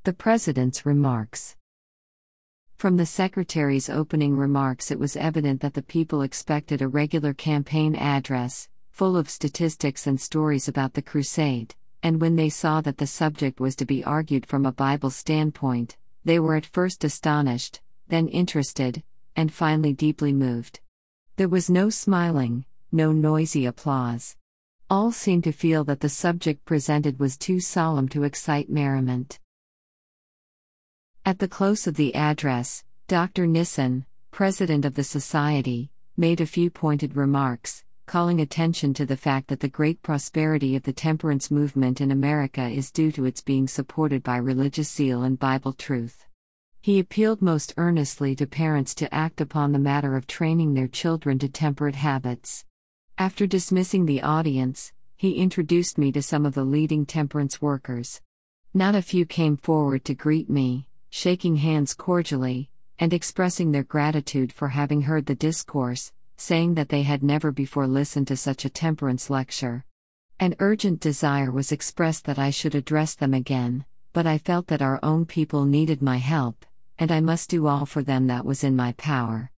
The President's remarks. From the Secretary's opening remarks, it was evident that the people expected a regular campaign address, full of statistics and stories about the crusade, and when they saw that the subject was to be argued from a Bible standpoint, they were at first astonished, then interested, and finally deeply moved. There was no smiling, no noisy applause. All seemed to feel that the subject presented was too solemn to excite merriment. At the close of the address, Dr. Nissen, president of the Society, made a few pointed remarks, calling attention to the fact that the great prosperity of the temperance movement in America is due to its being supported by religious zeal and Bible truth. He appealed most earnestly to parents to act upon the matter of training their children to temperate habits. After dismissing the audience, he introduced me to some of the leading temperance workers. Not a few came forward to greet me, shaking hands cordially, and expressing their gratitude for having heard the discourse, saying that they had never before listened to such a temperance lecture. An urgent desire was expressed that I should address them again, but I felt that our own people needed my help, and I must do all for them that was in my power.